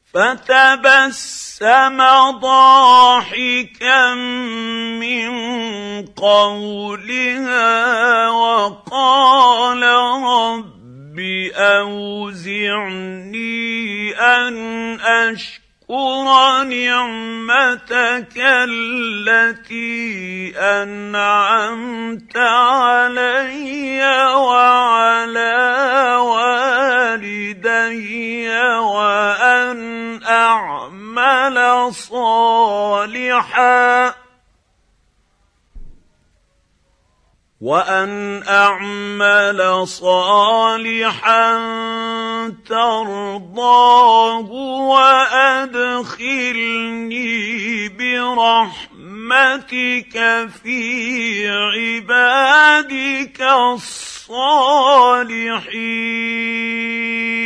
فتبسم ضاحكا من قولها وقال رب أوزعني أن أشكر نعمتك التي أنعمت علي وعلى والدي وأن أعمل صالحا ترضاه وأدخلني برحمتك في عبادك الصالحين.